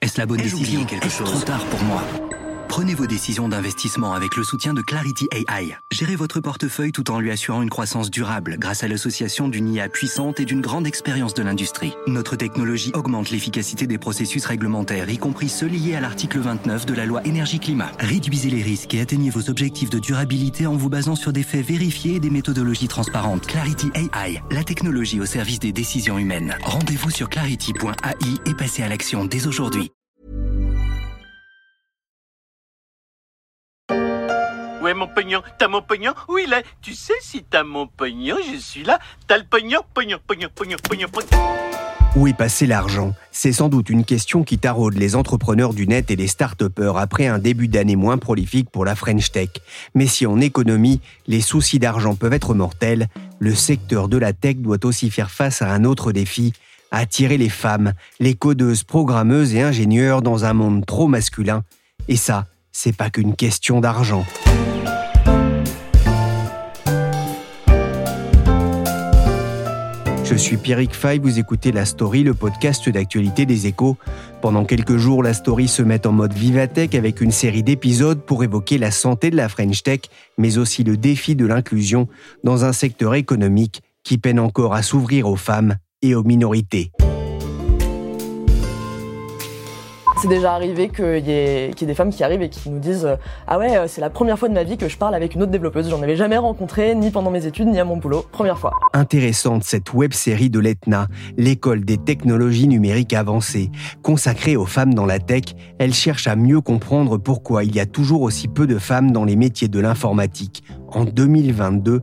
Est-ce la bonne décision? Est-ce trop tard pour moi? Prenez vos décisions d'investissement avec le soutien de Clarity AI. Gérez votre portefeuille tout en lui assurant une croissance durable grâce à l'association d'une IA puissante et d'une grande expérience de l'industrie. Notre technologie augmente l'efficacité des processus réglementaires, y compris ceux liés à l'article 29 de la loi Énergie-Climat. Réduisez les risques et atteignez vos objectifs de durabilité en vous basant sur des faits vérifiés et des méthodologies transparentes. Clarity AI, la technologie au service des décisions humaines. Rendez-vous sur clarity.ai et passez à l'action dès aujourd'hui. Ouais, mon pognon, t'as mon pognon? Oui, là, tu sais, si t'as mon pognon, je suis là, t'as le pognon. Où est passé l'argent? C'est sans doute une question qui taraude les entrepreneurs du net et les start-upers après un début d'année moins prolifique pour la French Tech. Mais si en économie, les soucis d'argent peuvent être mortels, le secteur de la tech doit aussi faire face à un autre défi: attirer les femmes, les codeuses, programmeuses et ingénieurs dans un monde trop masculin. Et ça, c'est pas qu'une question d'argent. Je suis Pierrick Fay, vous écoutez La Story, le podcast d'actualité des Échos. Pendant quelques jours, La Story se met en mode Vivatech avec une série d'épisodes pour évoquer la santé de la French Tech, mais aussi le défi de l'inclusion dans un secteur économique qui peine encore à s'ouvrir aux femmes et aux minorités. C'est déjà arrivé qu'il y ait des femmes qui arrivent et qui nous disent « Ah ouais, c'est la première fois de ma vie que je parle avec une autre développeuse. J'en avais jamais rencontré, ni pendant mes études, ni à mon boulot. Première fois. » Intéressante cette web-série de l'ETNA, l'école des technologies numériques avancées. Consacrée aux femmes dans la tech, elle cherche à mieux comprendre pourquoi il y a toujours aussi peu de femmes dans les métiers de l'informatique. En 2022,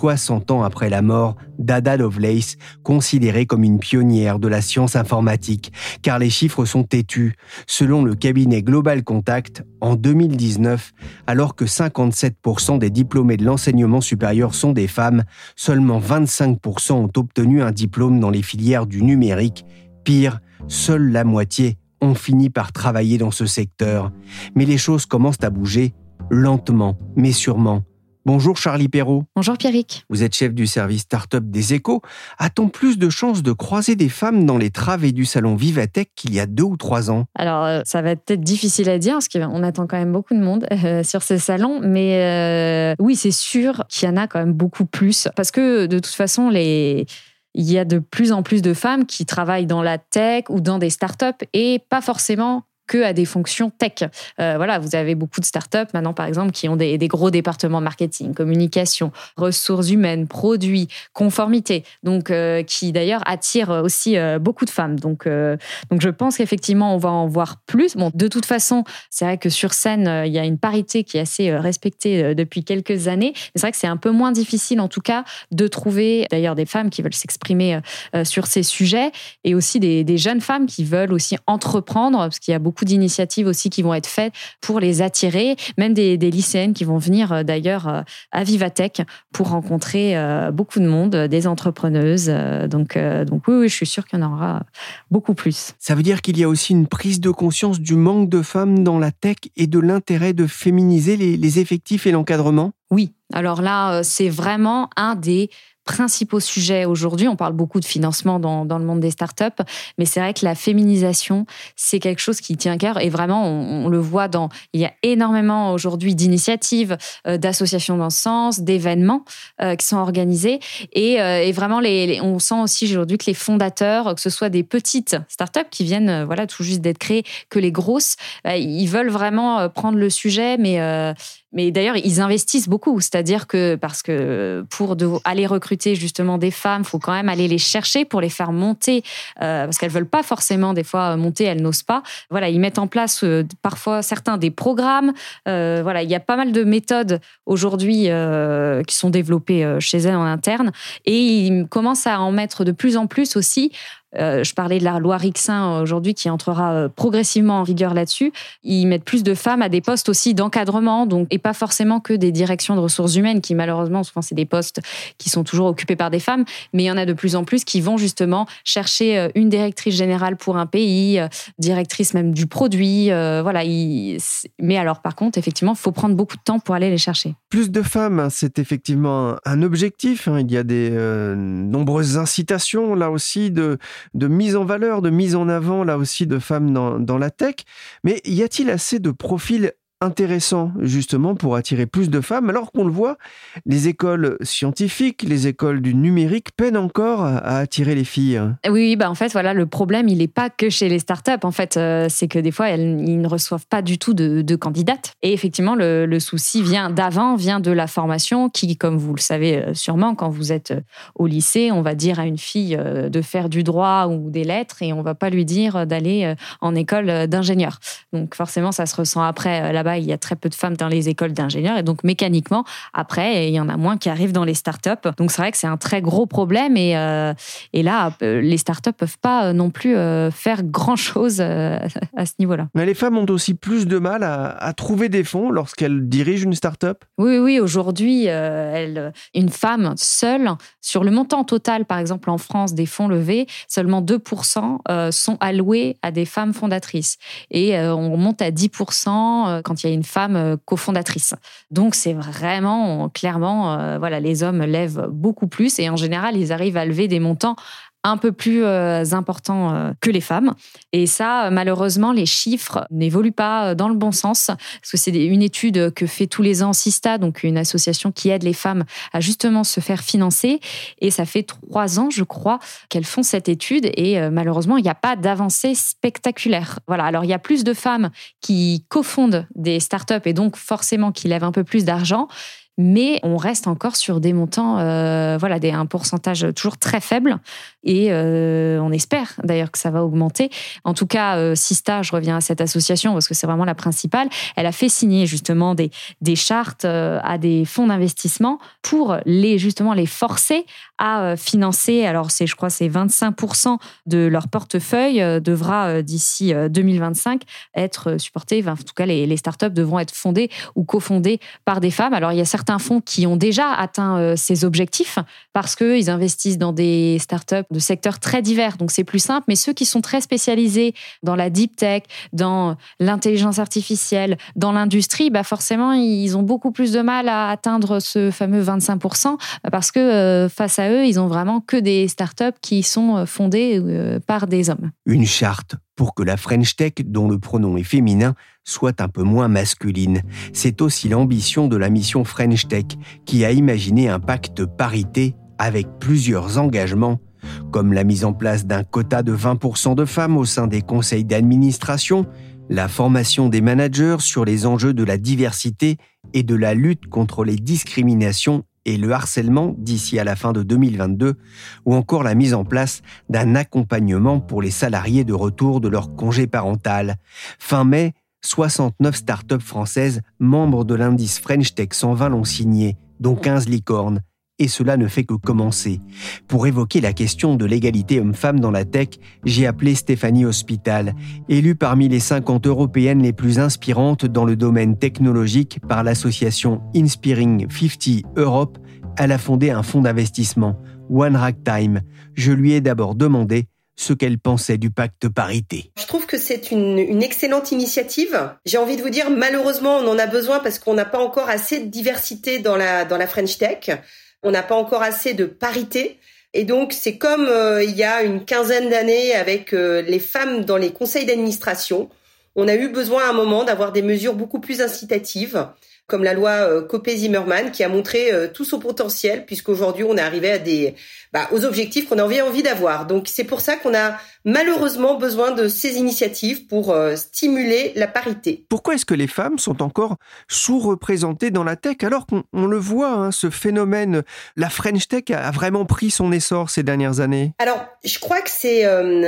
60 ans après la mort d'Ada Lovelace, considérée comme une pionnière de la science informatique, car les chiffres sont têtus. Selon le cabinet Global Contact, en 2019, alors que 57% des diplômés de l'enseignement supérieur sont des femmes, seulement 25% ont obtenu un diplôme dans les filières du numérique. Pire, seule la moitié ont fini par travailler dans ce secteur. Mais les choses commencent à bouger, lentement, mais sûrement. Bonjour Charlie Perrault. Bonjour Pierrick. Vous êtes chef du service start-up des Échos. A-t-on plus de chances de croiser des femmes dans les travées du salon Vivatech qu'il y a 2 ou 3 ans? Alors, ça va être peut-être difficile à dire parce qu'on attend quand même beaucoup de monde sur ce salon. Mais oui, c'est sûr qu'il y en a quand même beaucoup plus. Parce que de toute façon, il y a de plus en plus de femmes qui travaillent dans la tech ou dans des startups et pas forcément que à des fonctions tech. Voilà, vous avez beaucoup de startups maintenant, par exemple, qui ont des gros départements marketing, communication, ressources humaines, produits, conformité, donc qui d'ailleurs attirent aussi beaucoup de femmes. Donc je pense qu'effectivement, on va en voir plus. Bon, de toute façon, c'est vrai que sur scène, il y a une parité qui est assez respectée depuis quelques années. Mais c'est vrai que c'est un peu moins difficile, en tout cas, de trouver d'ailleurs des femmes qui veulent s'exprimer sur ces sujets et aussi des jeunes femmes qui veulent aussi entreprendre, parce qu'il y a beaucoup d'initiatives aussi qui vont être faites pour les attirer, même des lycéennes qui vont venir d'ailleurs à Vivatech pour rencontrer beaucoup de monde, des entrepreneuses. Donc oui, je suis sûre qu'il y en aura beaucoup plus. Ça veut dire qu'il y a aussi une prise de conscience du manque de femmes dans la tech et de l'intérêt de féminiser les effectifs et l'encadrement? Oui, alors là, c'est vraiment un des principaux sujets aujourd'hui. On parle beaucoup de financement dans le monde des startups, mais c'est vrai que la féminisation, c'est quelque chose qui tient à cœur et vraiment, on le voit il y a énormément aujourd'hui d'initiatives, d'associations dans ce sens, d'événements qui sont organisés et vraiment, on sent aussi aujourd'hui que les fondateurs, que ce soit des petites startups qui viennent tout juste d'être créées, que les grosses, ils veulent vraiment prendre le sujet, mais d'ailleurs, ils investissent beaucoup. C'est-à-dire que, parce que pour aller recruter justement des femmes, il faut quand même aller les chercher pour les faire monter, parce qu'elles ne veulent pas forcément, des fois, monter, elles n'osent pas. Voilà, ils mettent en place parfois certains des programmes. Il y a pas mal de méthodes aujourd'hui qui sont développées chez elles en interne. Et ils commencent à en mettre de plus en plus aussi. Je parlais de la loi Rixin aujourd'hui qui entrera progressivement en vigueur là-dessus. Ils mettent plus de femmes à des postes aussi d'encadrement, et pas forcément que des directions de ressources humaines qui malheureusement souvent c'est des postes qui sont toujours occupés par des femmes, mais il y en a de plus en plus qui vont justement chercher une directrice générale pour un pays, directrice même du produit. Mais alors par contre, effectivement, il faut prendre beaucoup de temps pour aller les chercher. Plus de femmes, c'est effectivement un objectif. Il y a des nombreuses incitations là aussi mise en valeur, de mise en avant, là aussi, de femmes dans la tech. Mais y a-t-il assez de profils intéressant justement pour attirer plus de femmes, alors qu'on le voit, les écoles scientifiques, les écoles du numérique peinent encore à attirer les filles. Oui, en fait, voilà, le problème, il n'est pas que chez les startups. En fait, c'est que des fois, ils ne reçoivent pas du tout de candidates. Et effectivement, le souci vient de la formation qui, comme vous le savez sûrement, quand vous êtes au lycée, on va dire à une fille de faire du droit ou des lettres et on ne va pas lui dire d'aller en école d'ingénieur. Donc forcément, ça se ressent après là-bas. Il y a très peu de femmes dans les écoles d'ingénieurs et donc mécaniquement, après, il y en a moins qui arrivent dans les startups. Donc c'est vrai que c'est un très gros problème et là, les startups peuvent pas non plus faire grand-chose à ce niveau-là. Mais les femmes ont aussi plus de mal à trouver des fonds lorsqu'elles dirigent une startup. Oui, aujourd'hui, une femme seule, sur le montant total, par exemple en France, des fonds levés, seulement 2% sont alloués à des femmes fondatrices. Et on monte à 10% quand il y a une femme cofondatrice. Donc, c'est vraiment, clairement, les hommes lèvent beaucoup plus et en général, ils arrivent à lever des montants un peu plus important que les femmes. Et ça, malheureusement, les chiffres n'évoluent pas dans le bon sens, parce que c'est une étude que fait tous les ans Sista, donc une association qui aide les femmes à justement se faire financer. Et ça fait 3 ans, je crois, qu'elles font cette étude. Et malheureusement, il n'y a pas d'avancée spectaculaire. Voilà. Alors, il y a plus de femmes qui cofondent des startups et donc forcément qui lèvent un peu plus d'argent. Mais on reste encore sur des montants, un pourcentage toujours très faible. Et on espère d'ailleurs que ça va augmenter. En tout cas, Sista, je reviens à cette association parce que c'est vraiment la principale, elle a fait signer justement des chartes à des fonds d'investissement pour les forcer à financer. Alors, je crois, c'est 25% de leur portefeuille devra, d'ici 2025, être supporté. En tout cas, les startups devront être fondées ou cofondées par des femmes. Alors, il y a certains fonds qui ont déjà atteint ces objectifs parce qu'ils investissent dans des startups de secteurs très divers. Donc, c'est plus simple. Mais ceux qui sont très spécialisés dans la deep tech, dans l'intelligence artificielle, dans l'industrie, forcément, ils ont beaucoup plus de mal à atteindre ce fameux 25% parce que face à eux, ils ont vraiment que des startups qui sont fondées par des hommes. Une charte pour que la French Tech, dont le pronom est féminin, soit un peu moins masculine. C'est aussi l'ambition de la mission French Tech, qui a imaginé un pacte parité avec plusieurs engagements, comme la mise en place d'un quota de 20% de femmes au sein des conseils d'administration, la formation des managers sur les enjeux de la diversité et de la lutte contre les discriminations et le harcèlement d'ici à la fin de 2022, ou encore la mise en place d'un accompagnement pour les salariés de retour de leur congé parental. Fin mai, 69 startups françaises membres de l'indice French Tech 120 l'ont signé, dont 15 licornes. Et cela ne fait que commencer. Pour évoquer la question de l'égalité homme-femme dans la tech, j'ai appelé Stéphanie Hospital, élue parmi les 50 européennes les plus inspirantes dans le domaine technologique par l'association Inspiring 50 Europe. Elle a fondé un fonds d'investissement, One Ragtime. Je lui ai d'abord demandé ce qu'elle pensait du pacte parité. Je trouve que c'est une excellente initiative. J'ai envie de vous dire, malheureusement, on en a besoin parce qu'on n'a pas encore assez de diversité dans la French Tech. On n'a pas encore assez de parité. Et donc, c'est comme il y a une quinzaine d'années avec les femmes dans les conseils d'administration. On a eu besoin à un moment d'avoir des mesures beaucoup plus incitatives, comme la loi Copé-Zimmermann, qui a montré tout son potentiel, puisqu'aujourd'hui, on est arrivé aux objectifs qu'on avait envie d'avoir. Donc, c'est pour ça qu'on a malheureusement besoin de ces initiatives pour stimuler la parité. Pourquoi est-ce que les femmes sont encore sous-représentées dans la tech alors qu'on le voit, ce phénomène, la French Tech a vraiment pris son essor ces dernières années? Alors, je crois que c'est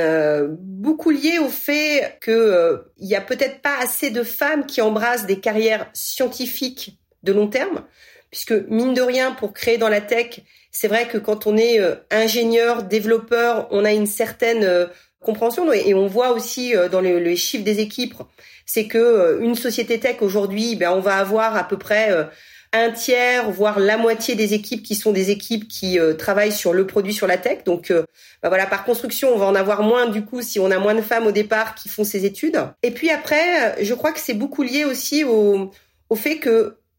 beaucoup lié au fait que il y a peut-être pas assez de femmes qui embrassent des carrières scientifiques de long terme, puisque mine de rien, pour créer dans la tech, c'est vrai que quand on est ingénieur, développeur, on a une certaine compréhension et on voit aussi dans les chiffres des équipes, c'est que une société tech aujourd'hui, on va avoir à peu près un tiers, voire la moitié des équipes qui sont des équipes qui travaillent sur le produit, sur la tech. Donc par construction, on va en avoir moins du coup si on a moins de femmes au départ qui font ces études. Et puis après, je crois que c'est beaucoup lié aussi au fait que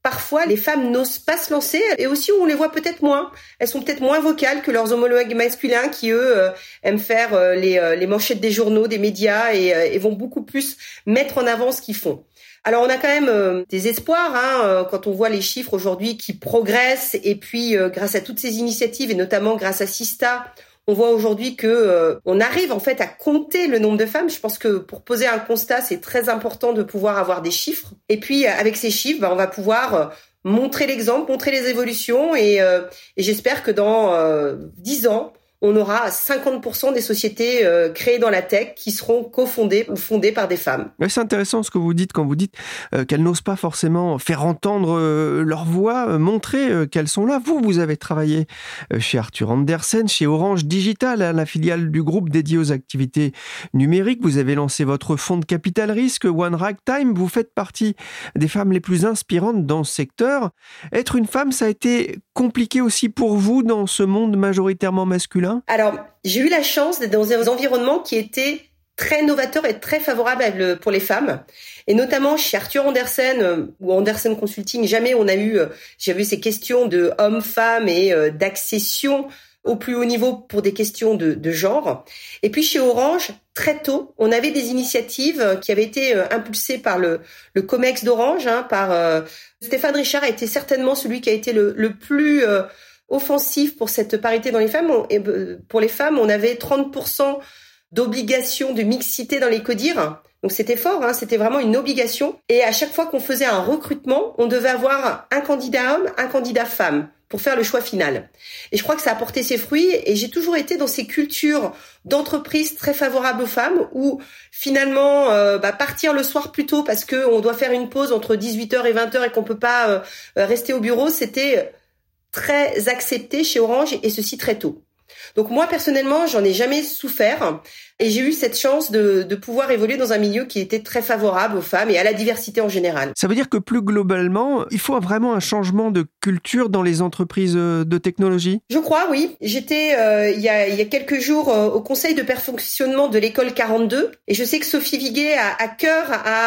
parfois les femmes n'osent pas se lancer et aussi on les voit peut-être moins. Elles sont peut-être moins vocales que leurs homologues masculins qui eux aiment faire les manchettes des journaux, des médias et vont beaucoup plus mettre en avant ce qu'ils font. Alors on a quand même des espoirs quand on voit les chiffres aujourd'hui qui progressent et puis grâce à toutes ces initiatives et notamment grâce à Sista, on voit aujourd'hui que on arrive en fait à compter le nombre de femmes. Je pense que pour poser un constat, c'est très important de pouvoir avoir des chiffres. Et puis avec ces chiffres, on va pouvoir montrer l'exemple, montrer les évolutions et j'espère que dans 10 ans, on aura 50% des sociétés créées dans la tech qui seront cofondées ou fondées par des femmes. Ouais, c'est intéressant ce que vous dites quand vous dites qu'elles n'osent pas forcément faire entendre leur voix, montrer qu'elles sont là. Vous avez travaillé chez Arthur Andersen, chez Orange Digital, la filiale du groupe dédié aux activités numériques. Vous avez lancé votre fonds de capital risque, One Ragtime. Vous faites partie des femmes les plus inspirantes dans ce secteur. Être une femme, ça a été compliqué aussi pour vous dans ce monde majoritairement masculin ? Alors, j'ai eu la chance d'être dans un environnement qui était très novateur et très favorable pour les femmes. Et notamment chez Arthur Andersen ou Andersen Consulting, jamais j'avais ces questions de hommes-femmes et d'accession au plus haut niveau pour des questions de genre. Et puis chez Orange, très tôt, on avait des initiatives qui avaient été impulsées par le COMEX d'Orange, par Stéphane Richard a été certainement celui qui a été le plus offensif pour cette parité dans les femmes. Pour les femmes, on avait 30% d'obligation de mixité dans les CODIR. Donc c'était fort, c'était vraiment une obligation. Et à chaque fois qu'on faisait un recrutement, on devait avoir un candidat homme, un candidat femme pour faire le choix final. Et je crois que ça a porté ses fruits et j'ai toujours été dans ces cultures d'entreprise très favorables aux femmes où finalement partir le soir plus tôt parce que on doit faire une pause entre 18h et 20h et qu'on peut pas rester au bureau, c'était très accepté chez Orange et ceci très tôt. Donc moi personnellement, j'en ai jamais souffert et j'ai eu cette chance de pouvoir évoluer dans un milieu qui était très favorable aux femmes et à la diversité en général. Ça veut dire que plus globalement, il faut vraiment un changement de culture dans les entreprises de technologie ? Je crois, oui. J'étais il y a quelques jours au conseil de perfectionnement de l'école 42 et je sais que Sophie Viguet a à cœur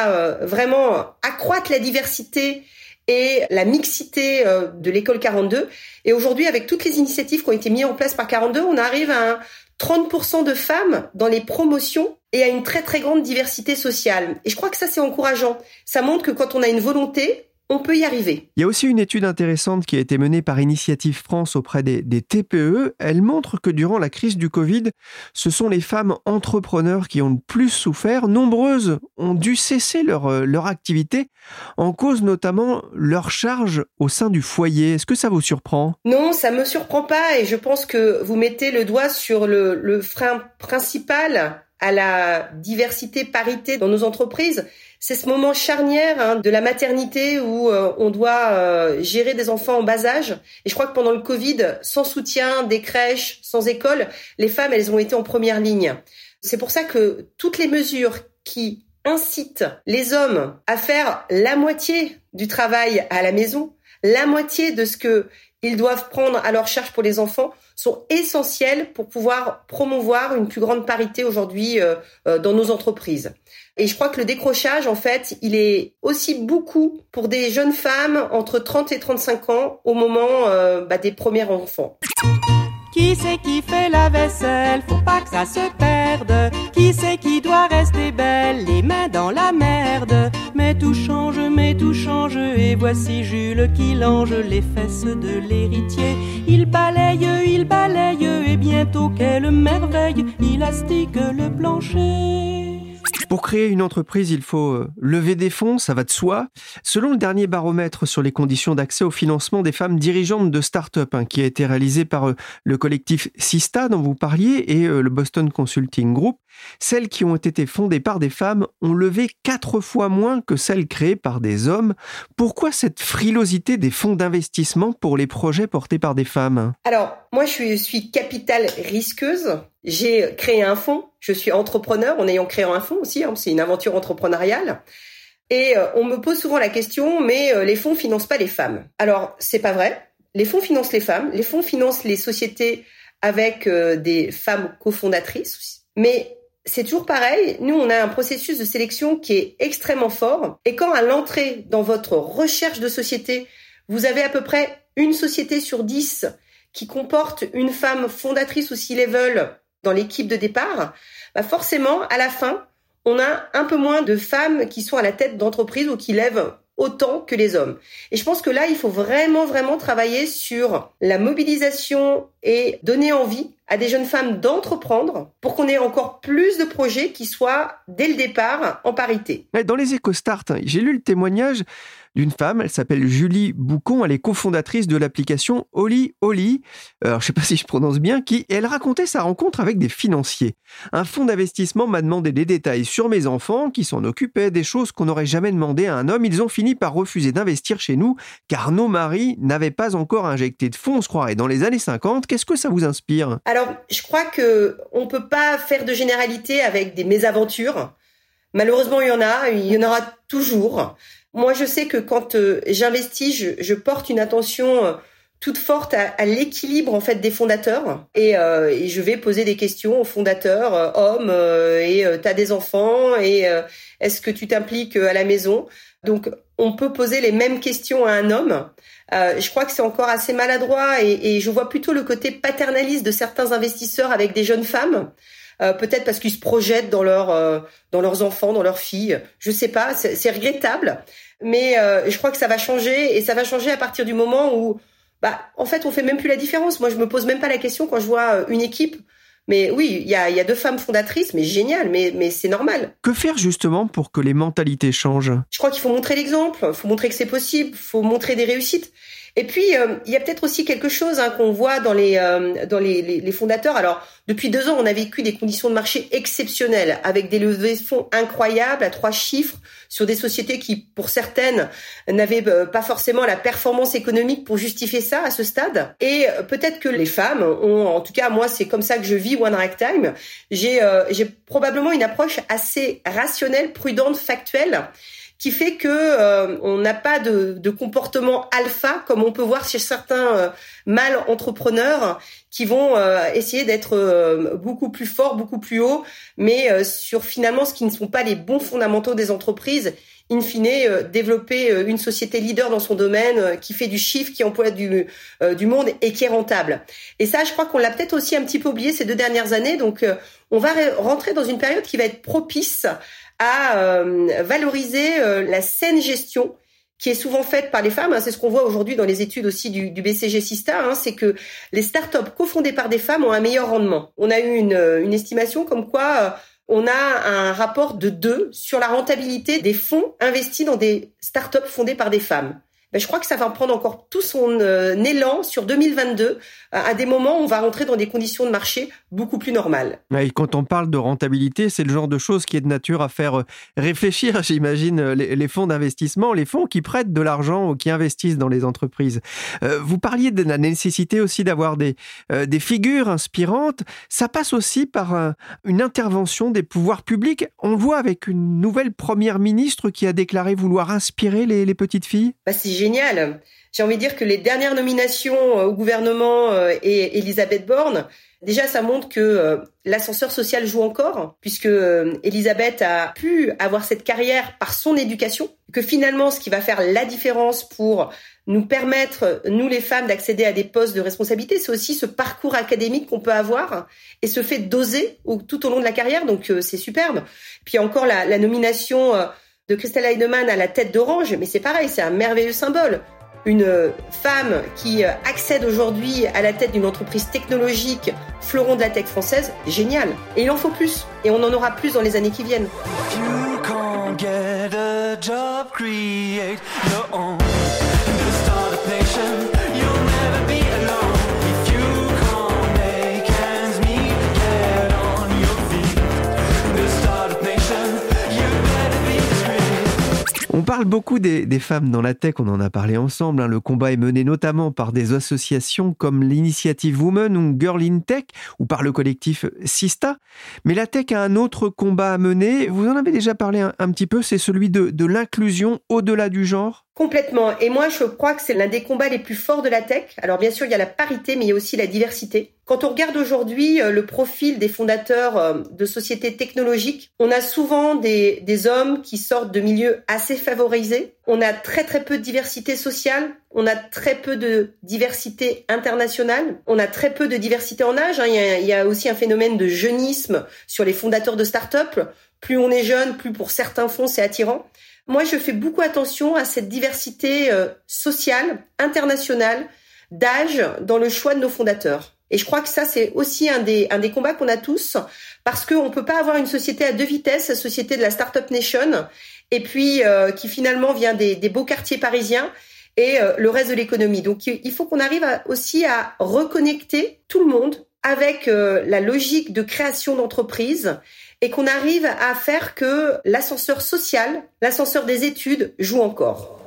à vraiment accroître la diversité et la mixité de l'école 42. Et aujourd'hui, avec toutes les initiatives qui ont été mises en place par 42, on arrive à 30% de femmes dans les promotions et à une très très grande diversité sociale. Et je crois que ça, c'est encourageant. Ça montre que quand on a une volonté, on peut y arriver. Il y a aussi une étude intéressante qui a été menée par Initiative France auprès des TPE. Elle montre que durant la crise du Covid, ce sont les femmes entrepreneurs qui ont le plus souffert. Nombreuses ont dû cesser leur activité, en cause notamment leur charge au sein du foyer. Est-ce que ça vous surprend ? Non, ça me surprend pas et je pense que vous mettez le doigt sur le frein principal à la diversité, parité dans nos entreprises. C'est ce moment charnière de la maternité où on doit gérer des enfants en bas âge. Et je crois que pendant le Covid, sans soutien des crèches, sans école, les femmes, elles ont été en première ligne. C'est pour ça que toutes les mesures qui incitent les hommes à faire la moitié du travail à la maison, la moitié de ce que ils doivent prendre à leur charge pour les enfants, sont essentielles pour pouvoir promouvoir une plus grande parité aujourd'hui dans nos entreprises. Et je crois que le décrochage, en fait, il est aussi beaucoup pour des jeunes femmes entre 30 et 35 ans au moment des premiers enfants. Qui c'est qui fait la vaisselle? Faut pas que ça se perde. Qui c'est qui doit rester belle? Les mains dans la merde. Mais tout change, et voici Jules qui lange les fesses de l'héritier. Il balaye, et bientôt, quelle merveille, il astique le plancher. Pour créer une entreprise, il faut lever des fonds, ça va de soi. Selon le dernier baromètre sur les conditions d'accès au financement des femmes dirigeantes de start-up, qui a été réalisé par le collectif Sista dont vous parliez et le Boston Consulting Group, celles qui ont été fondées par des femmes ont levé 4 fois moins que celles créées par des hommes. Pourquoi cette frilosité des fonds d'investissement pour les projets portés par des femmes ? Alors, moi je suis capital risqueuse. J'ai créé un fonds, je suis entrepreneur en ayant créé un fonds aussi, c'est une aventure entrepreneuriale. Et on me pose souvent la question, mais les fonds financent pas les femmes. Alors, c'est pas vrai. Les fonds financent les femmes, les fonds financent les sociétés avec des femmes cofondatrices. Mais c'est toujours pareil. Nous, on a un processus de sélection qui est extrêmement fort. Et quand à l'entrée dans votre recherche de société, vous avez à peu près une société sur 10 qui comporte une femme fondatrice ou C-level dans l'équipe de départ, forcément, à la fin, on a un peu moins de femmes qui sont à la tête d'entreprise ou qui lèvent autant que les hommes. Et je pense que là, il faut vraiment, vraiment travailler sur la mobilisation et donner envie à des jeunes femmes d'entreprendre pour qu'on ait encore plus de projets qui soient, dès le départ, en parité. Dans les EcoStart, j'ai lu le témoignage d'une femme, elle s'appelle Julie Boucon, elle est cofondatrice de l'application Oli Oli, alors je sais pas si je prononce bien, et elle racontait sa rencontre avec des financiers. Un fonds d'investissement m'a demandé des détails sur mes enfants qui s'en occupaient, des choses qu'on n'aurait jamais demandé à un homme. Ils ont fini par refuser d'investir chez nous car nos maris n'avaient pas encore injecté de fonds, on se croirait dans les années 50. Qu'est-ce que ça vous inspire ? Alors, je crois que on peut pas faire de généralité avec des mésaventures. Malheureusement, il y en aura toujours. Moi, je sais que quand j'investis, je porte une attention toute forte à l'équilibre en fait des fondateurs et je vais poser des questions aux fondateurs, hommes, et t'as des enfants et est-ce que tu t'impliques à la maison ? Donc, on peut poser les mêmes questions à un homme. Je crois que c'est encore assez maladroit et je vois plutôt le côté paternaliste de certains investisseurs avec des jeunes femmes. Peut-être parce qu'ils se projettent dans leurs enfants, dans leurs filles. Je sais pas, c'est regrettable. Mais je crois que ça va changer et ça va changer à partir du moment où, en fait, on fait même plus la différence. Moi, je me pose même pas la question quand je vois une équipe. Mais oui, il y a 2 femmes fondatrices, mais génial, mais c'est normal. Que faire justement pour que les mentalités changent ? Je crois qu'il faut montrer l'exemple, il faut montrer que c'est possible, il faut montrer des réussites. Et puis, il y a peut-être aussi quelque chose qu'on voit dans les fondateurs. Alors, depuis 2 ans, on a vécu des conditions de marché exceptionnelles, avec des levées de fonds incroyables à 3 chiffres sur des sociétés qui, pour certaines, n'avaient pas forcément la performance économique pour justifier ça à ce stade. Et peut-être que les femmes ont, en tout cas, moi, c'est comme ça que je vis One Ragtime. J'ai probablement une approche assez rationnelle, prudente, factuelle, qui fait que on n'a pas de comportement alpha comme on peut voir chez certains mâles entrepreneurs qui vont essayer d'être beaucoup plus forts, beaucoup plus hauts, mais sur finalement ce qui ne sont pas les bons fondamentaux des entreprises. In fine, développer une société leader dans son domaine, qui fait du chiffre, qui emploie du monde et qui est rentable. Et ça, je crois qu'on l'a peut-être aussi un petit peu oublié ces 2 dernières années. Donc, on va rentrer dans une période qui va être propice à valoriser la saine gestion qui est souvent faite par les femmes. C'est ce qu'on voit aujourd'hui dans les études aussi du BCG Sista, c'est que les startups cofondées par des femmes ont un meilleur rendement. On a eu une estimation comme quoi on a un rapport de 2 sur la rentabilité des fonds investis dans des startups fondées par des femmes. Je crois que ça va prendre encore tout son élan sur 2022, à des moments où on va rentrer dans des conditions de marché beaucoup plus normales. Et quand on parle de rentabilité, c'est le genre de chose qui est de nature à faire réfléchir, j'imagine, les fonds d'investissement, les fonds qui prêtent de l'argent ou qui investissent dans les entreprises. Vous parliez de la nécessité aussi d'avoir des figures inspirantes. Ça passe aussi par une intervention des pouvoirs publics. On le voit avec une nouvelle première ministre qui a déclaré vouloir inspirer les petites filles. C'est génial. J'ai envie de dire que les dernières nominations au gouvernement et Elisabeth Borne, déjà ça montre que l'ascenseur social joue encore, puisque Elisabeth a pu avoir cette carrière par son éducation, que finalement ce qui va faire la différence pour nous permettre, nous les femmes, d'accéder à des postes de responsabilité, c'est aussi ce parcours académique qu'on peut avoir et ce fait d'oser tout au long de la carrière, donc c'est superbe. Puis encore la nomination de Christel Heidemann à la tête d'Orange, mais c'est pareil, c'est un merveilleux symbole. Une femme qui accède aujourd'hui à la tête d'une entreprise technologique, fleuron de la tech française, génial. Et il en faut plus, et on en aura plus dans les années qui viennent. You can't get a job, create your own. The startup nation, you'll never be alone. If you can't make ends meet, get on your feet. The startup nation. On parle beaucoup des femmes dans la tech, on en a parlé ensemble. Le combat est mené notamment par des associations comme l'Initiative Women ou Girl in Tech ou par le collectif Sista. Mais la tech a un autre combat à mener. Vous en avez déjà parlé un petit peu, c'est celui de l'inclusion au-delà du genre. Complètement. Et moi, je crois que c'est l'un des combats les plus forts de la tech. Alors bien sûr, il y a la parité, mais il y a aussi la diversité. Quand on regarde aujourd'hui le profil des fondateurs de sociétés technologiques, on a souvent des hommes qui sortent de milieux assez favorisés. On a très peu de diversité sociale. On a très peu de diversité internationale. On a très peu de diversité en âge. Il y a aussi un phénomène de jeunisme sur les fondateurs de start-up. Plus on est jeune, plus pour certains fonds, c'est attirant. Moi, je fais beaucoup attention à cette diversité sociale, internationale, d'âge dans le choix de nos fondateurs. Et je crois que ça, c'est aussi un des combats qu'on a tous, parce qu'on peut pas avoir une société à deux vitesses, la société de la Startup Nation, et puis qui finalement vient des beaux quartiers parisiens, et le reste de l'économie. Donc, il faut qu'on arrive aussi à reconnecter tout le monde avec la logique de création d'entreprise, et qu'on arrive à faire que l'ascenseur social, l'ascenseur des études joue encore.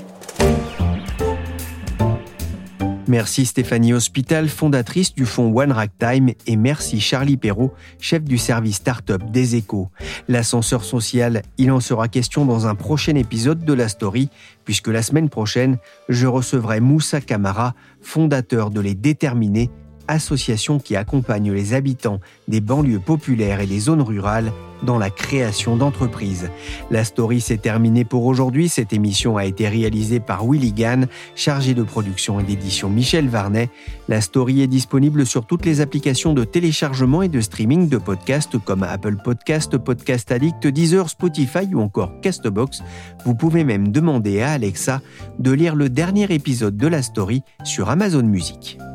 Merci Stéphanie Hospital, fondatrice du fonds One Ragtime, et merci Charlie Perrault, chef du service Startup des Échos. L'ascenseur social, il en sera question dans un prochain épisode de La Story, puisque la semaine prochaine, je recevrai Moussa Camara, fondateur de Les Déterminés, association qui accompagne les habitants des banlieues populaires et des zones rurales dans la création d'entreprises. La Story s'est terminée pour aujourd'hui. Cette émission a été réalisée par Willy Gann, chargé de production et d'édition Michel Varnet. La Story est disponible sur toutes les applications de téléchargement et de streaming de podcasts comme Apple Podcasts, Podcast Addict, Deezer, Spotify ou encore Castbox. Vous pouvez même demander à Alexa de lire le dernier épisode de La Story sur Amazon Music.